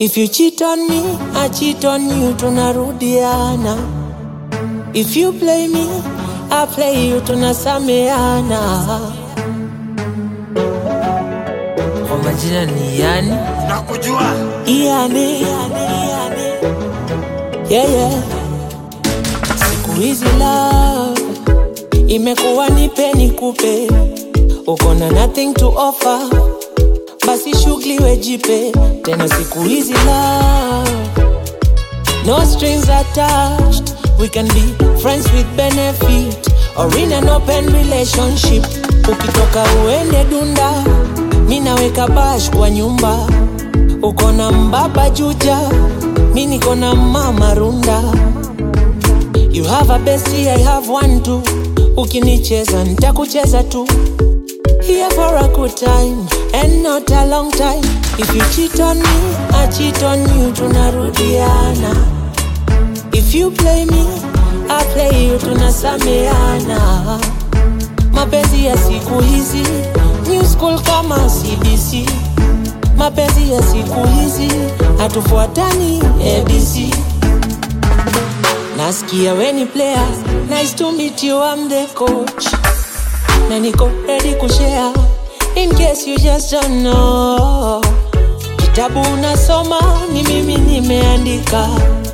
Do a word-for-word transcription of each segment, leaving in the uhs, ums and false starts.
If you cheat on me, I cheat on you, tunarudiana. If you play me, I play you, tunasameana. Kwa majina ni Yani nakujua Yani yeah yeah. Siku hizi love imekuwa nipe nikupe, uko na nothing to offer, basi shughuli wejipe. Tena siku hizi love no strings attached, we can be friends with benefit or in an open relationship. Ukitoka uende dunda, mina weka bash kwa nyumba. Uko na mbaba juja, mi niko na mama runda. You have a bestie, I have one too. Ukinicheza nitakucheza tu. Here for a good time and not a long time. If you cheat on me, I cheat on you, tunarudiana. If you play me, I play you, tunasameana. Mapenzi ya siku hizi new school kama C B C. Mapenzi ya siku hizi hatufuatani A B C. Nasikia we ni player, nice to meet you, I'm the coach. Na niko ready kushare in case you just don't know. Kitabu unasoma ni mimi nimeandika.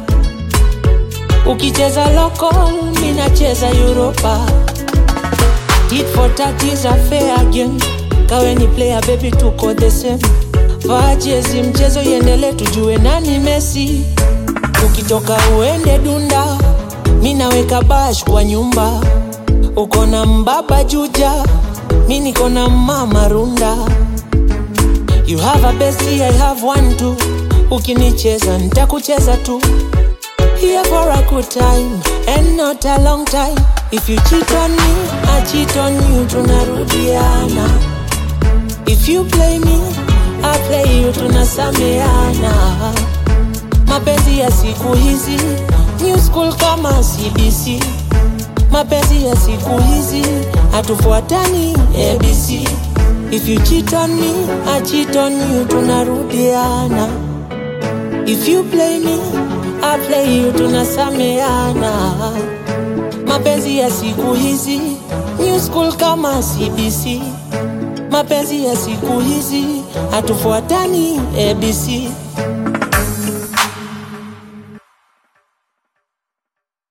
Ukicheza local, mimi nacheza Europa. Tit for tat is a fair game. Kawe ni player baby, tuko the same. Vajezi mchezo yendele tujue nani Messi. Ukitoka uende dunda, mina weka bash kwa nyumba. Uko na mbaba juja, mi niko na mama runda. You have a bestie, I have one too. Ukinicheza nitakucheza tu. Here for a good time and not a long time. If you cheat on me, I cheat on you, tunarudiana. If you play me, I play you, tunasameana. Mapenzi ya siku hizi new school kama C B C. Mapenzi ya siku hizi hatufuatani A B C. If you cheat on me, I cheat on you, tunarudiana. If you play me, I play you, tunasameana. Mapenzi ya siku hizi new school kama C B C. Mapenzi ya siku hizi hatufuatani A B C.